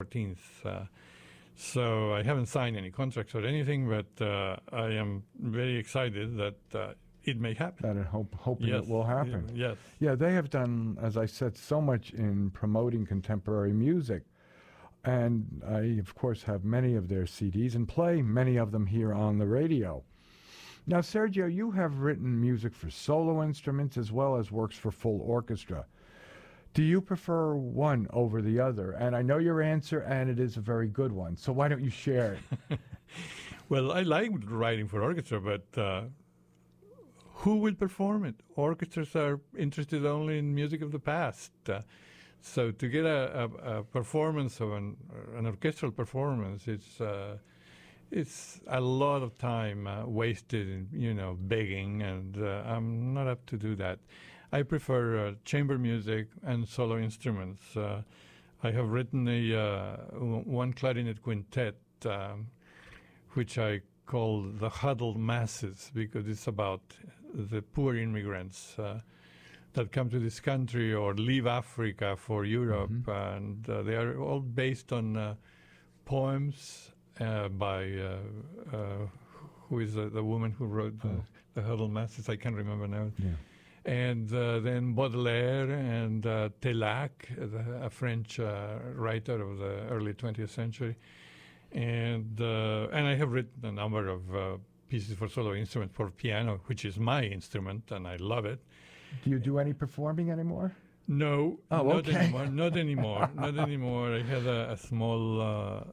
14th. So I haven't signed any contracts or anything, but I am very excited that it may happen. That hoping Yes. it will happen. Yes. Yeah, they have done, as I said, so much in promoting contemporary music. And I, of course, have many of their CDs and play many of them here on the radio. Now, Sergio, you have written music for solo instruments as well as works for full orchestra. Do you prefer one over the other? And I know your answer, and it is a very good one. So why don't you share it? Well, I like writing for orchestra, but who will perform it? Orchestras are interested only in music of the past. So to get a performance of an orchestral performance, it's a lot of time wasted in begging, and I'm not up to do that. I prefer chamber music and solo instruments. I have written one clarinet quintet, which I call the Huddled Masses, because it's about the poor immigrants that come to this country or leave Africa for Europe, and they are all based on poems by who is the woman who wrote the Huddled Masses? I can't remember now. Yeah. And then Baudelaire and Tellac, a French writer of the early 20th century. And I have written a number of pieces for solo instrument for piano, which is my instrument, and I love it. Do you do any performing anymore? No, Oh, not okay. anymore. Not anymore. Not anymore. I had a small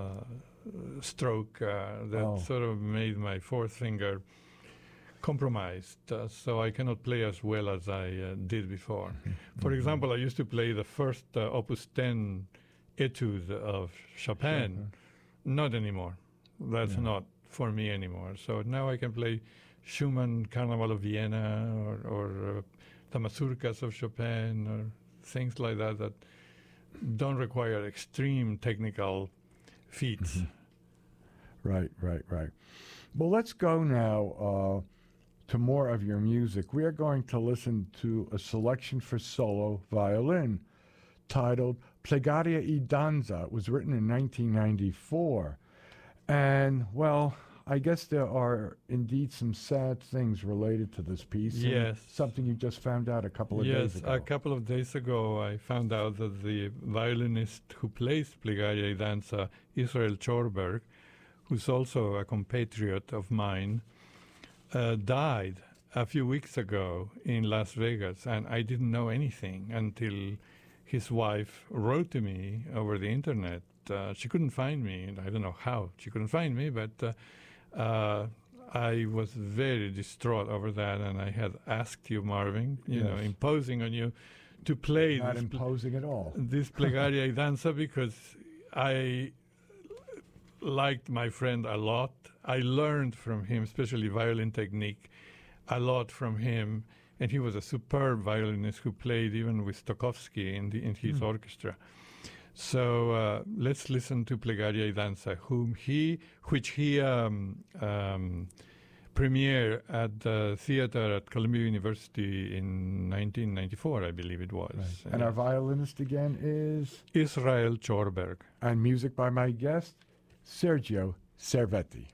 stroke that sort of made my fourth finger compromised, so I cannot play as well as I did before. For example, I used to play the first Opus 10 etude of Chopin. Not anymore. That's not for me anymore. So now I can play Schumann, Carnival of Vienna, or the mazurkas of Chopin, or things like that don't require extreme technical feats. Right. Well, let's go now to more of your music. We are going to listen to a selection for solo violin titled Plegaria e Danza. It was written in 1994. And, well, I guess there are indeed some sad things related to this piece. Yes. Something you just found out a couple of days ago. Yes, a couple of days ago I found out that the violinist who plays Plegaria e Danza, Israel Chorberg, who's also a compatriot of mine, died a few weeks ago in Las Vegas, and I didn't know anything until his wife wrote to me over the internet. She couldn't find me, and I don't know how she couldn't find me, but I was very distraught over that, and I had asked you, Marvin, imposing on you to play Not imposing at all. this Plegaria e Danza, because I liked my friend a lot. I learned from him, especially violin technique, a lot from him, and he was a superb violinist who played even with Stokowski in his orchestra. So let's listen to Plegaria e Danza, which he premiered at the theater at Columbia University in 1994, I believe it was. Right. And our violinist again is? Israel Chorberg. And music by my guest, Sergio Cervetti.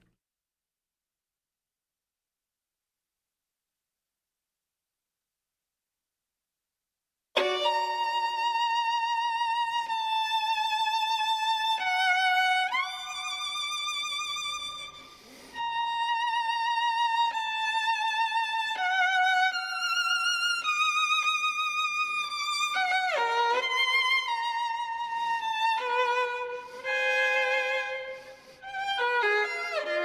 Thank you.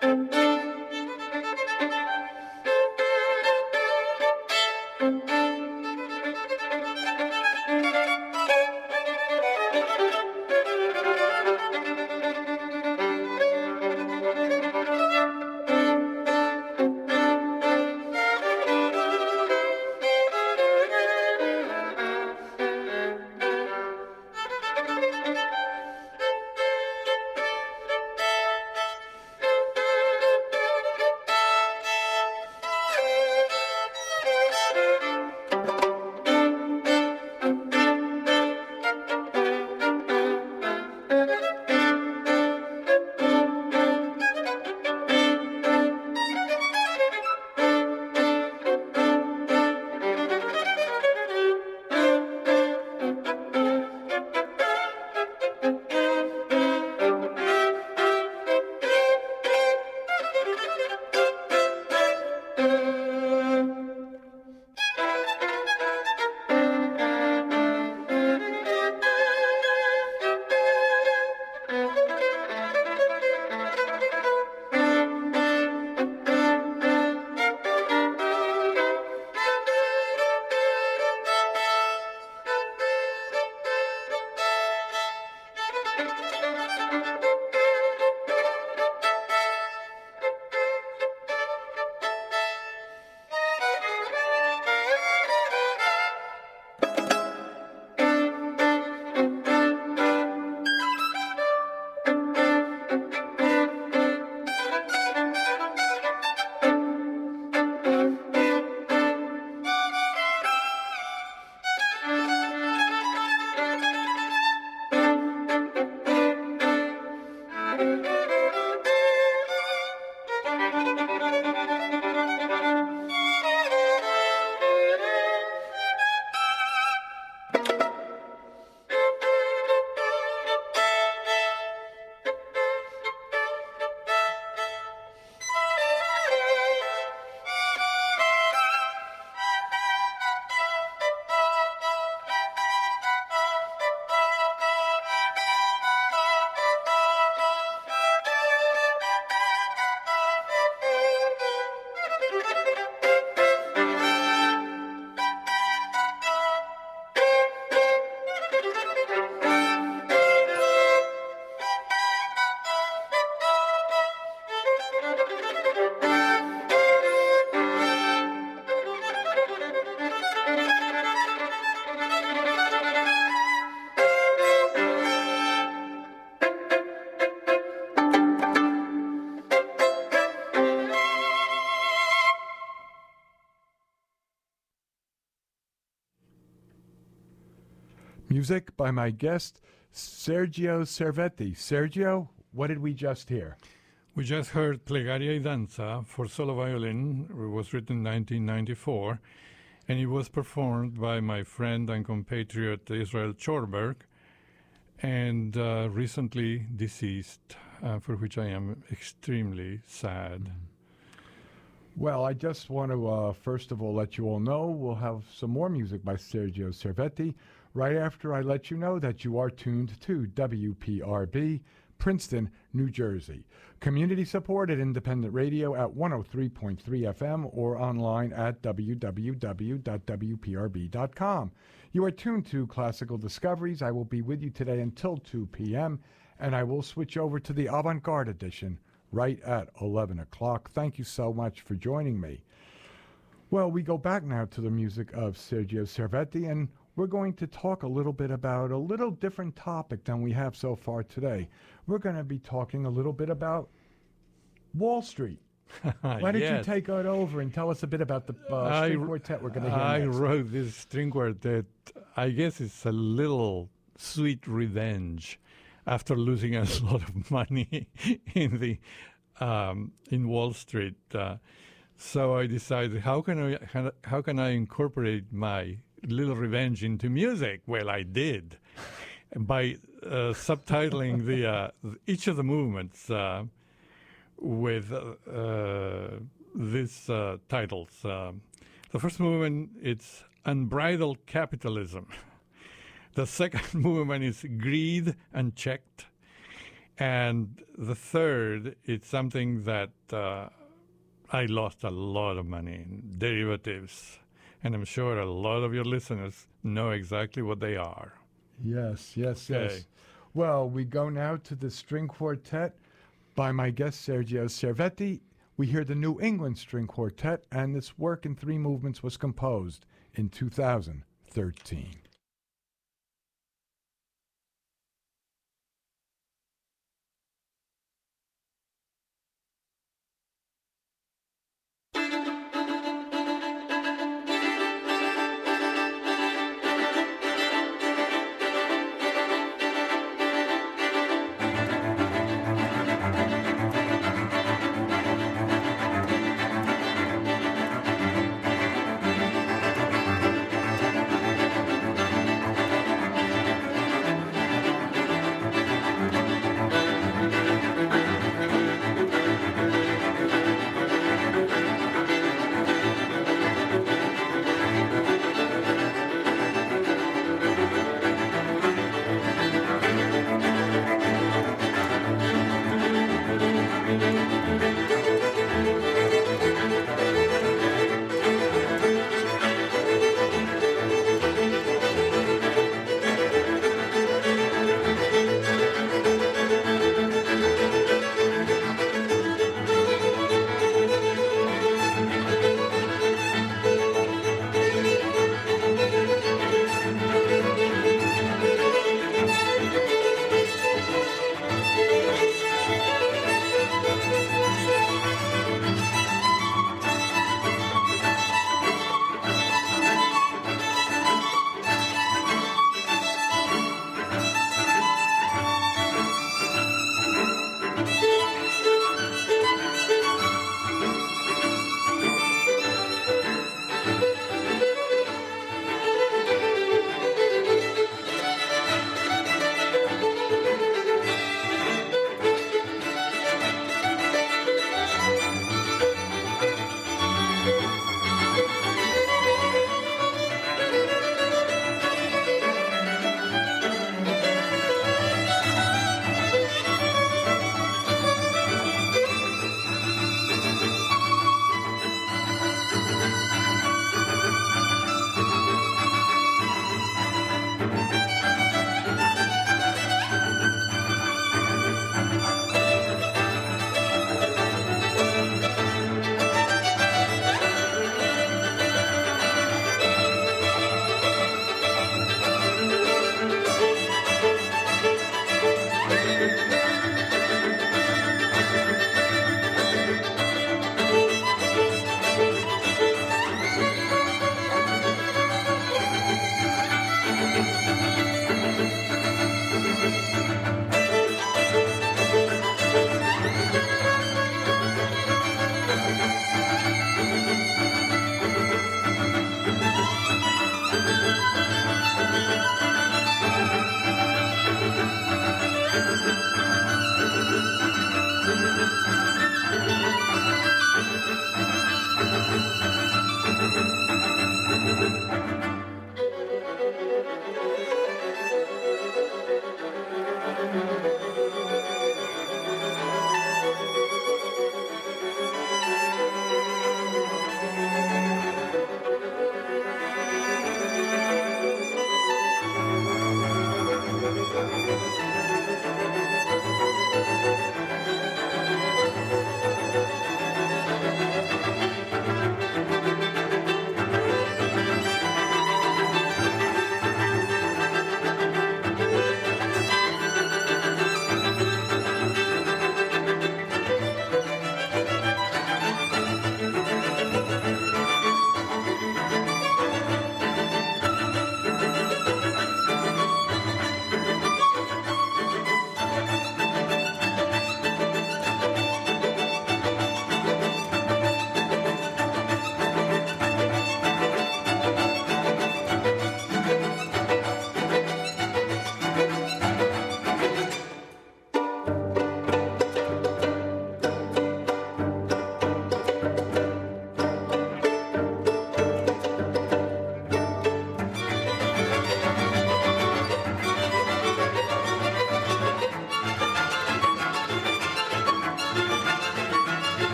Music by my guest, Sergio Cervetti. Sergio, what did we just hear? We just heard Plegaria y Danza for solo violin. It was written in 1994, and it was performed by my friend and compatriot Israel Chorberg, and recently deceased, for which I am extremely sad. Well, I just want to, first of all, let you all know we'll have some more music by Sergio Cervetti right after I let you know that you are tuned to WPRB, Princeton, New Jersey. Community-supported independent radio at 103.3 FM or online at www.wprb.com. You are tuned to Classical Discoveries. I will be with you today until 2 p.m., and I will switch over to the Avant-Garde edition right at 11 o'clock. Thank you so much for joining me. Well, we go back now to the music of Sergio Cervetti, and we're going to talk a little bit about a little different topic than we have so far today. We're going to be talking a little bit about Wall Street. Why don't you take it over and tell us a bit about the string quartet we're going to hear I next? wrote this string quartet. I guess it's a little sweet revenge after losing a lot of money in Wall Street. So I decided, how can I incorporate my little revenge into music? Well, I did by subtitling each of the movements with these titles. The first movement, it's Unbridled Capitalism. The second movement is Greed Unchecked. And the third, it's something that I lost a lot of money in, derivatives. And I'm sure a lot of your listeners know exactly what they are. Yes, yes, Okay. yes. Well, we go now to the string quartet by my guest Sergio Cervetti. We hear the New England String Quartet, and this work in 3 movements was composed in 2013.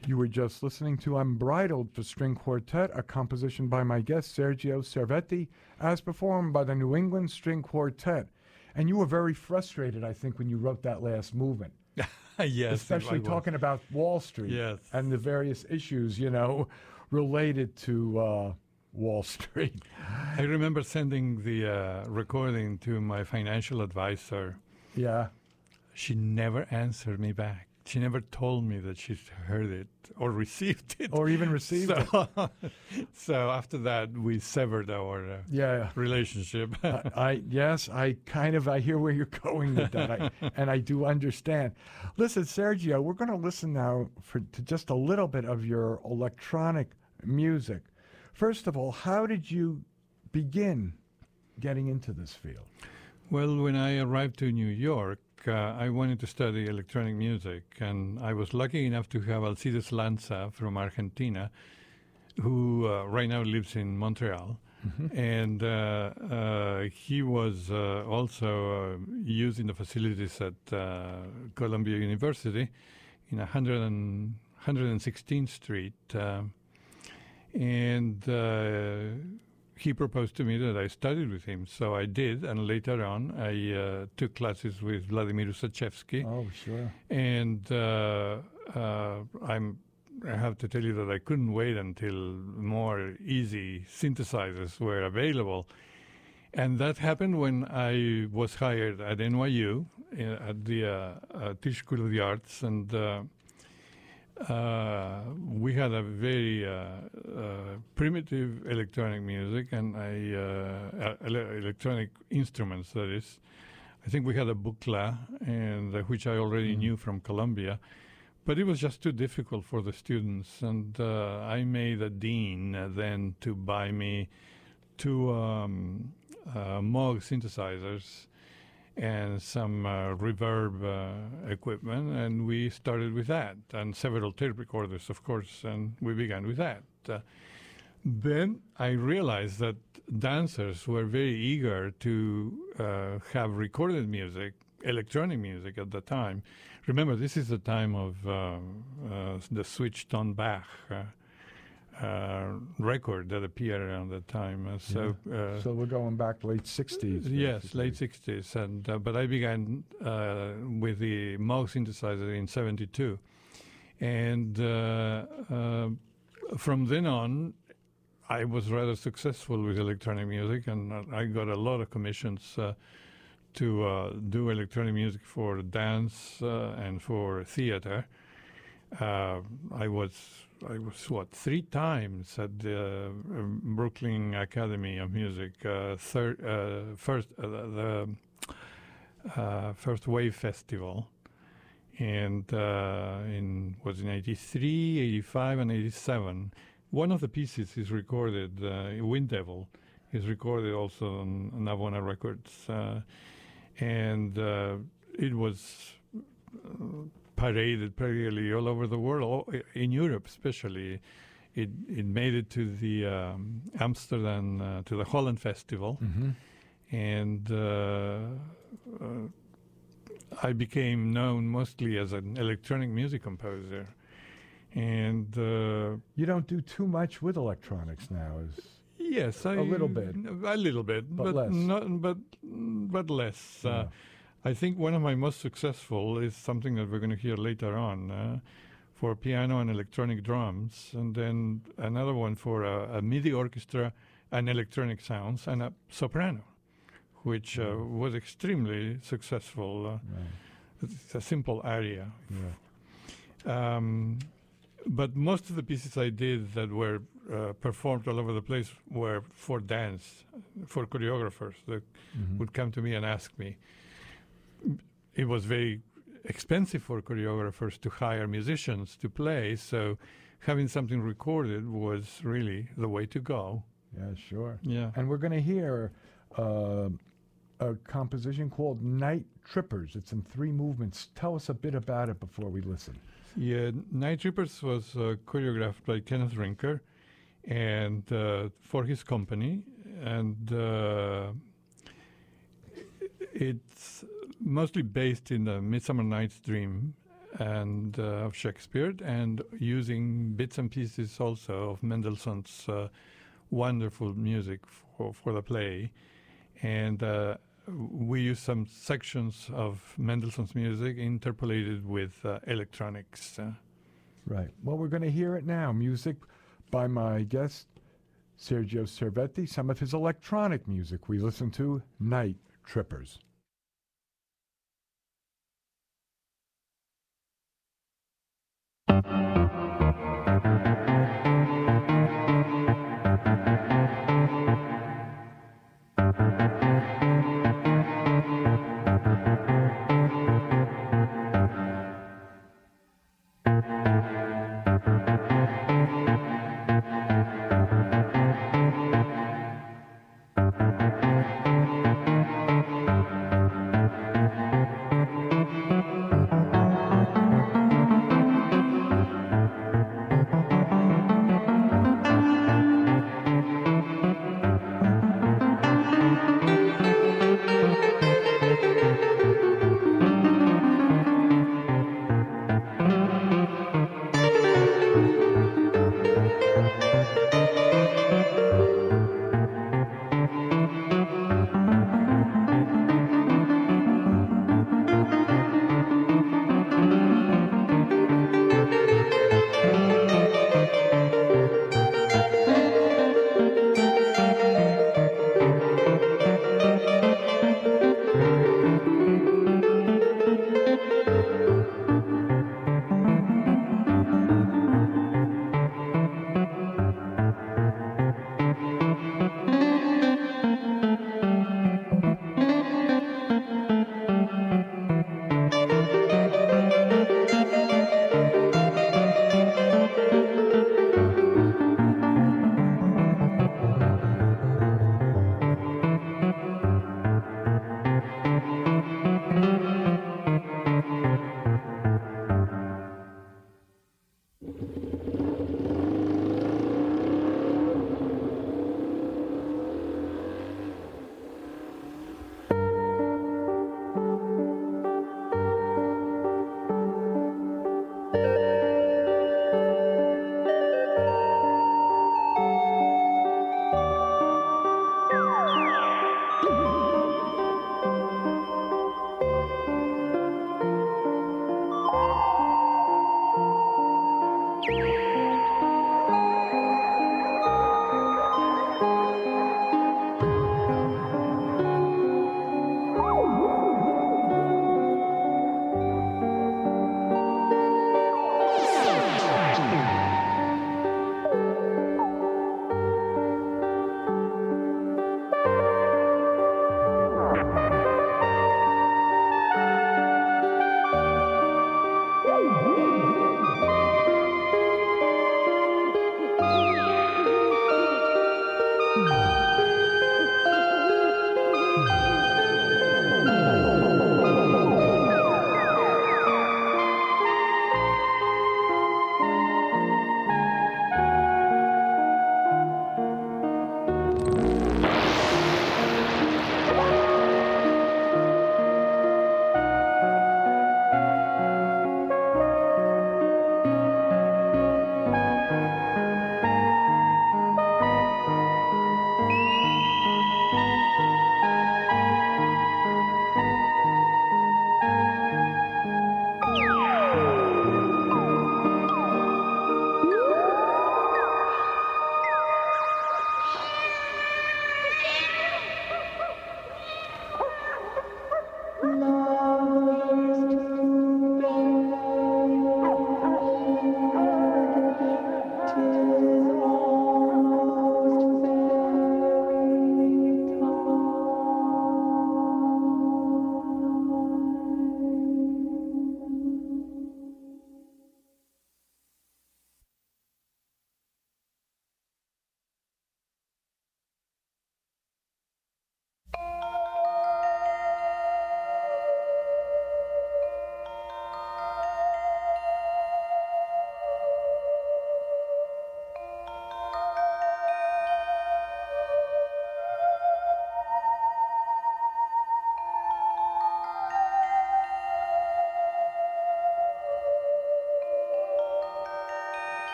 You were just listening to Unbridled for String Quartet, a composition by my guest Sergio Cervetti, as performed by the New England String Quartet. And you were very frustrated, I think, when you wrote that last movement. Yes. Especially talking about Wall Street. Yes. And the various issues, related to Wall Street. I remember sending the recording to my financial advisor. Yeah. She never answered me back. She never told me that she'd heard it or received it. Or even received it. So after that, we severed our relationship. I hear where you're going with that, and I do understand. Listen, Sergio, we're going to listen now to just a little bit of your electronic music. First of all, how did you begin getting into this field? Well, when I arrived to New York, I wanted to study electronic music, and I was lucky enough to have Alcides Lanza from Argentina, who right now lives in Montreal. Mm-hmm. And he was also using the facilities at Columbia University in 116th Street. And he proposed to me that I studied with him, so I did, and later on I took classes with Vladimir Ussachevsky. Oh, sure. And I have to tell you that I couldn't wait until more easy synthesizers were available. And that happened when I was hired at NYU, at the Tisch School of the Arts, and we had a very primitive electronic music and electronic instruments, that is. I think we had a Buchla, and which I already knew from Columbia, but it was just too difficult for the students. And I made a dean then to buy me two Moog synthesizers and some reverb equipment, and we started with that, and several tape recorders, of course, and we began with that. Then I realized that dancers were very eager to have recorded music, electronic music at the time. Remember, this is the time of the switch-tone Bach record that appeared around that time. So we're going back late 60s. Yes, late 60s. And but I began with the Moog synthesizer in 72. And from then on, I was rather successful with electronic music, and I got a lot of commissions to do electronic music for dance and for theater. I was 3 times at the Brooklyn Academy of Music, first Wave Festival, and in 83, 85, and 87. One of the pieces is recorded, Wind Devil, is recorded also on Navona Records, and it was paraded practically all over the world, in Europe especially. It made it to the Amsterdam, to the Holland Festival, and I became known mostly as an electronic music composer. And you don't do too much with electronics now, yes, a little bit, but less. But less. Yeah. I think one of my most successful is something that we're going to hear later on, for piano and electronic drums, and then another one for a MIDI orchestra and electronic sounds, and a soprano, which was extremely successful. It's a simple aria. But most of the pieces I did that were performed all over the place were for dance, for choreographers that would come to me and ask me. It was very expensive for choreographers to hire musicians to play, so having something recorded was really the way to go. Yeah, sure. Yeah. And we're going to hear a composition called Night Trippers. It's in 3 movements. Tell us a bit about it before we listen. Yeah, Night Trippers was choreographed by Kenneth Rinker, and for his company, and it's mostly based in the Midsummer Night's Dream and of Shakespeare, and using bits and pieces also of Mendelssohn's wonderful music for the play. And we use some sections of Mendelssohn's music interpolated with electronics. Right. Well, we're going to hear it now. Music by my guest, Sergio Cervetti, some of his electronic music. We listen to Night Trippers.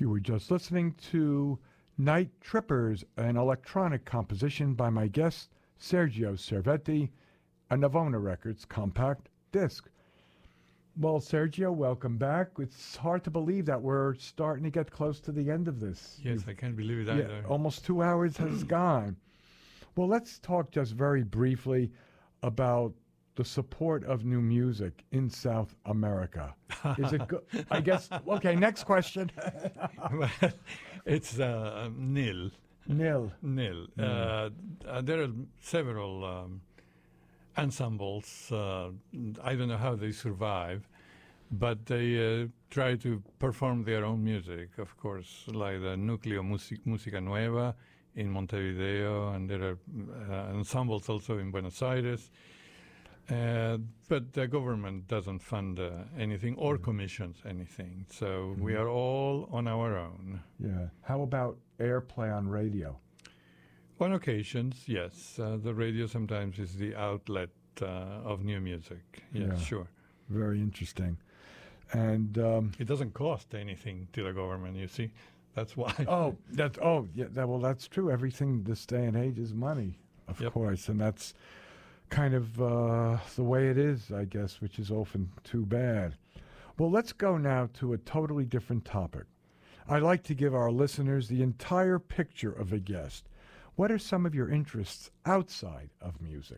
You were just listening to Night Trippers, an electronic composition by my guest, Sergio Cervetti, a Navona Records compact disc. Well, Sergio, welcome back. It's hard to believe that we're starting to get close to the end of this. Yes, I can't believe it either. Almost 2 hours has gone. Well, let's talk just very briefly about the support of new music in South America. Is it good? I guess, okay, next question. Well, it's nil. Nil. Nil. There are several ensembles. I don't know how they survive, but they try to perform their own music, of course, like the Núcleo Música Nueva in Montevideo, and there are ensembles also in Buenos Aires. But the government doesn't fund anything or commissions anything, so we are all on our own. Yeah. How about airplay on radio? On occasions, yes. The radio sometimes is the outlet of new music. Yes, Yeah. sure. Very interesting. And It doesn't cost anything to the government, you see. That's why. that's true. Everything this day and age is money, of Yep. course, and that's kind of the way it is, I guess, which is often too bad. Well, let's go now to a totally different topic. I like to give our listeners the entire picture of a guest. What are some of your interests outside of music?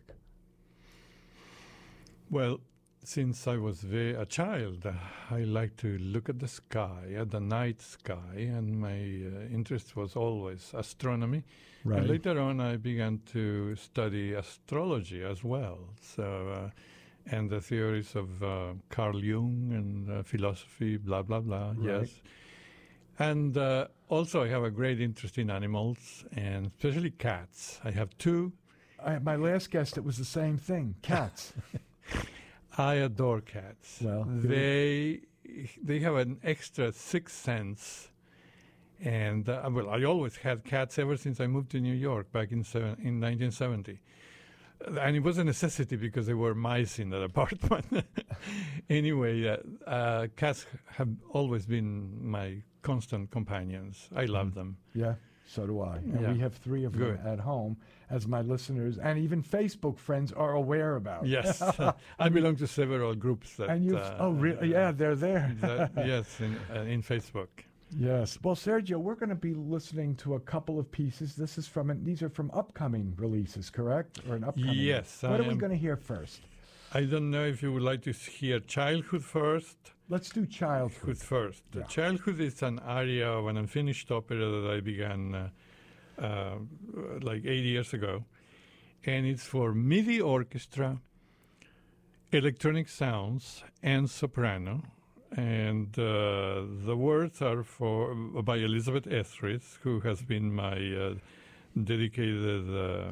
Well, since I was a child, I like to look at the sky, at the night sky, and my interest was always astronomy. Right. And later on, I began to study astrology as well. So, and the theories of Carl Jung and philosophy, blah, blah, blah, Right. yes. And also, I have a great interest in animals, and especially cats. I have two. My last guest, it was the same thing, cats. I adore cats. Well, they have an extra sixth sense, and well, I always had cats ever since I moved to New York back in 1970, and it was a necessity because there were mice in that apartment. Anyway, cats have always been my constant companions. I love them. Yeah, so do I. And Yeah. we have 3 of them Good. at home, as my listeners and even Facebook friends are aware about. Yes, I belong to several groups that. And you've, really? Yeah, they're there. Yes, in Facebook. Yes. Well, Sergio, we're going to be listening to a couple of pieces. These are from upcoming releases, correct? Or an upcoming? Yes, What I are we am- going to hear first? I don't know if you would like to hear Childhood first. Let's do Childhood. First. Yeah. Childhood is an aria of an unfinished opera that I began like 8 years ago. And it's for MIDI orchestra, electronic sounds, and soprano. And the words are by Elizabeth Etheridge, who has been my dedicated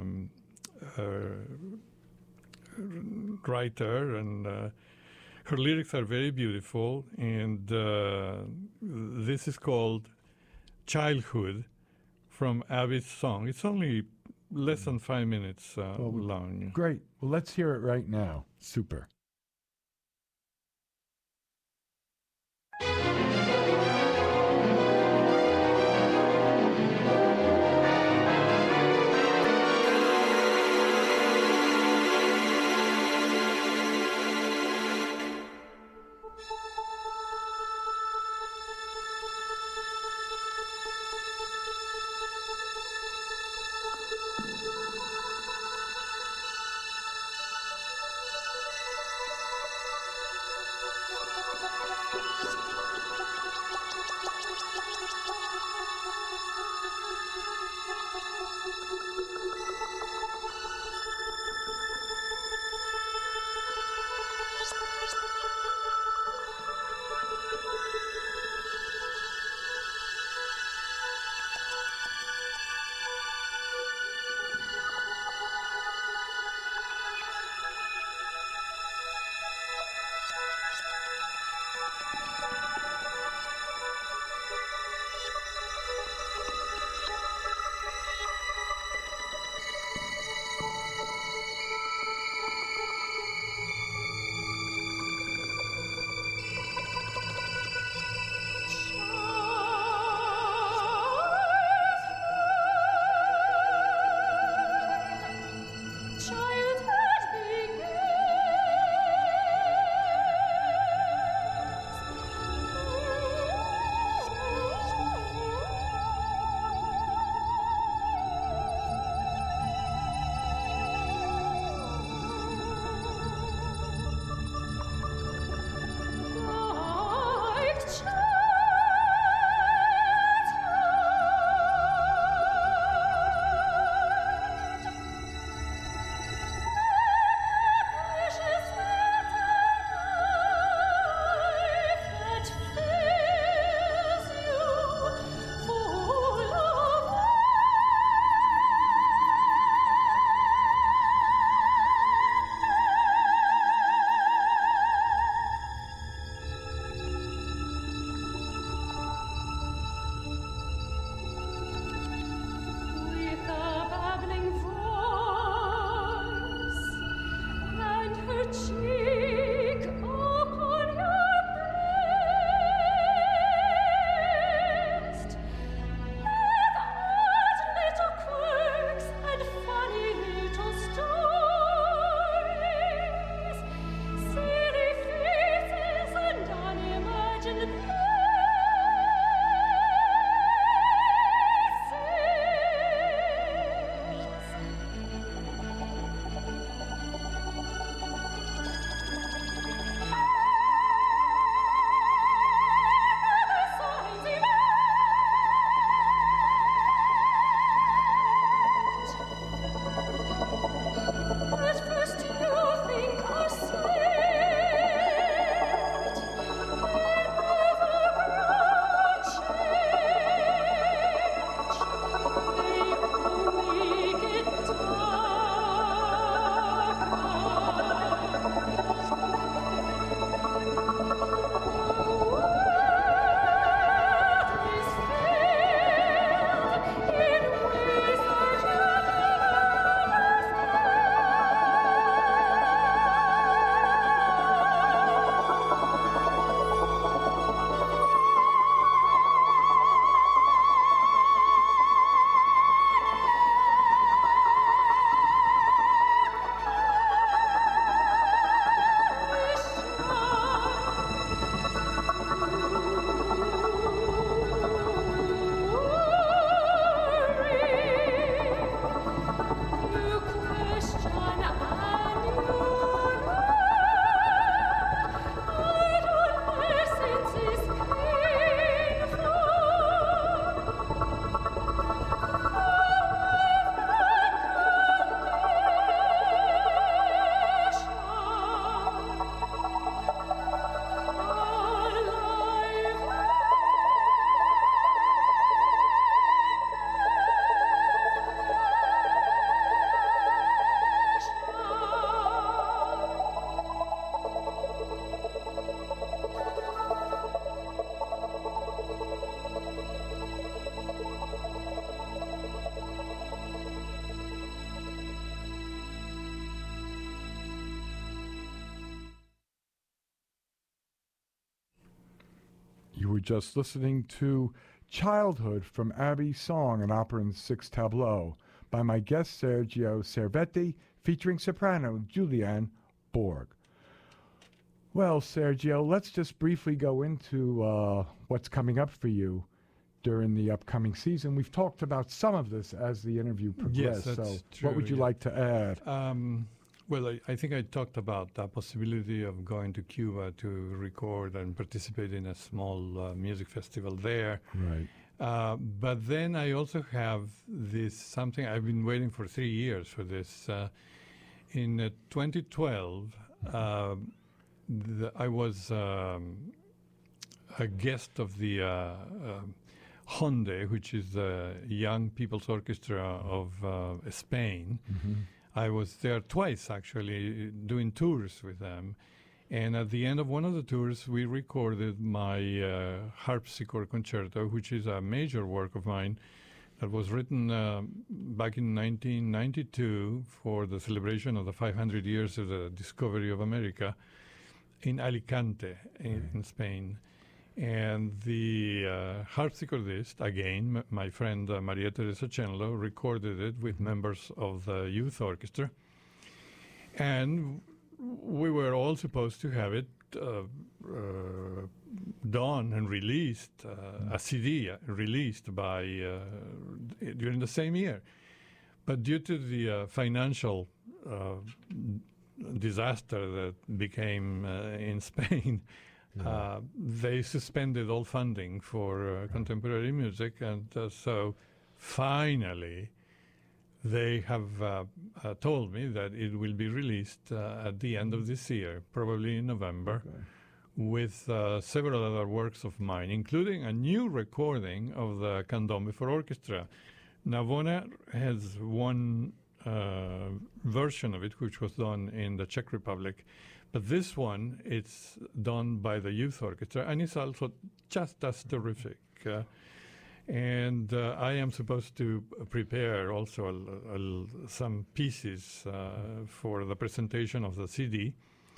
writer, and her lyrics are very beautiful. And this is called Childhood from Abby's song. It's only less than 5 minutes long. Great. Well, let's hear it right now. Super. You were just listening to Childhood from Abby's Song, an opera in 6 tableaux, by my guest Sergio Cervetti, featuring soprano Julianne Borg. Well, Sergio, let's just briefly go into what's coming up for you during the upcoming season. We've talked about some of this as the interview progressed, yes, that's so true, what would you like to add? Well, I think I talked about the possibility of going to Cuba to record and participate in a small music festival there. Right. But then I also have this something I've been waiting for 3 years for this. In 2012, I was a guest of the Honde, which is the Young People's Orchestra of Spain. Mm-hmm. I was there twice, actually, doing tours with them. And at the end of one of the tours, we recorded my harpsichord concerto, which is a major work of mine that was written back in 1992 for the celebration of the 500 years of the discovery of America in Alicante, in Spain. And the harpsichordist, again, my friend Maria Teresa Chenlo, recorded it with members of the youth orchestra. And we were all supposed to have it done and released, a CD released by during the same year. But due to the financial disaster that became in Spain, they suspended all funding for contemporary music, and so finally they have told me that it will be released at the end of this year, probably in November, with several other works of mine, including a new recording of the Candombe for orchestra. Navona has one version of it, which was done in the Czech Republic. But this one, it's done by the youth orchestra, and it's also just as terrific. And I am supposed to prepare also some pieces for the presentation of the CD.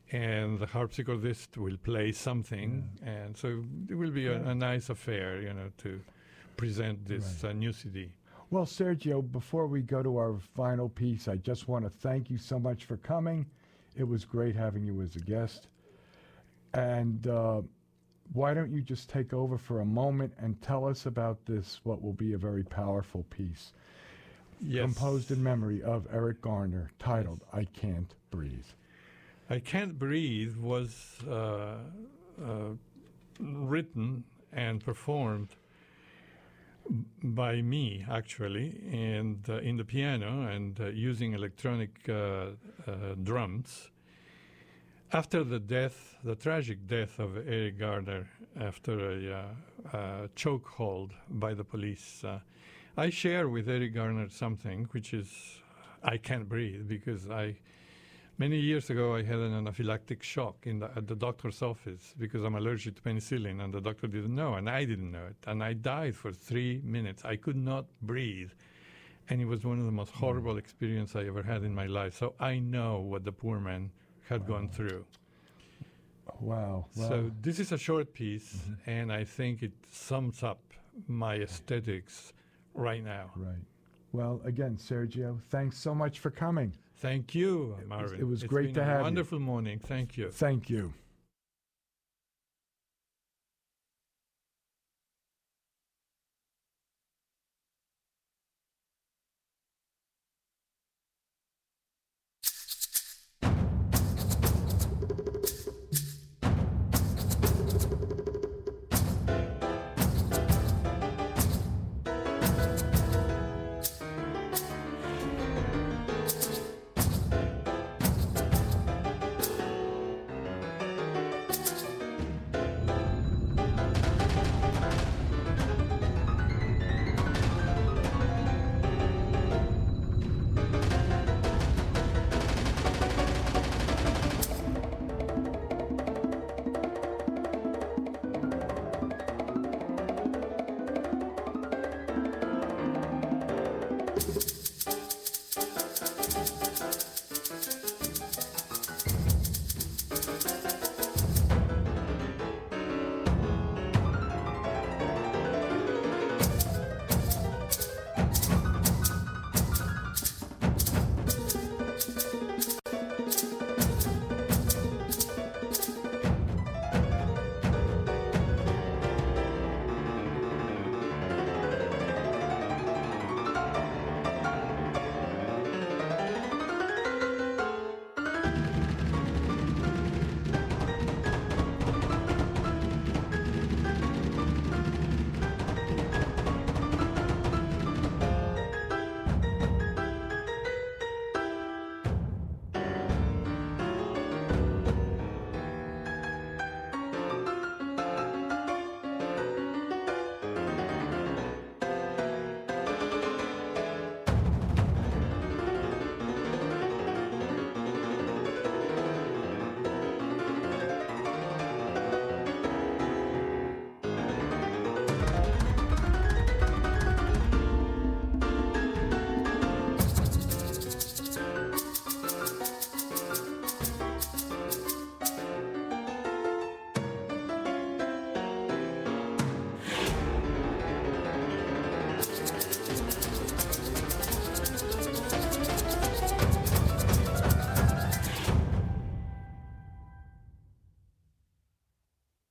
and the harpsichordist will play something, and so it will be a nice affair, to present this new CD. Well, Sergio, before we go to our final piece, I just want to thank you so much for coming. It was great having you as a guest. And why don't you just take over for a moment and tell us about this, what will be a very powerful piece, composed in memory of Eric Garner, titled I Can't Breathe. I Can't Breathe was written and performed by me, actually, and in the piano and using electronic drums. After the tragic death of Eric Garner after a chokehold by the police, I share with Eric Garner something which is I can't breathe, because many years ago, I had an anaphylactic shock at the doctor's office because I'm allergic to penicillin, and the doctor didn't know, and I didn't know it. And I died for 3 minutes. I could not breathe. And it was one of the most horrible experiences I ever had in my life. So I know what the poor man had gone through. Wow. Well, so this is a short piece, and I think it sums up my aesthetics right now. Right. Well, again, Sergio, thanks so much for coming. Thank you, Marvin. It was great to have you. Wonderful morning. Thank you. Thank you.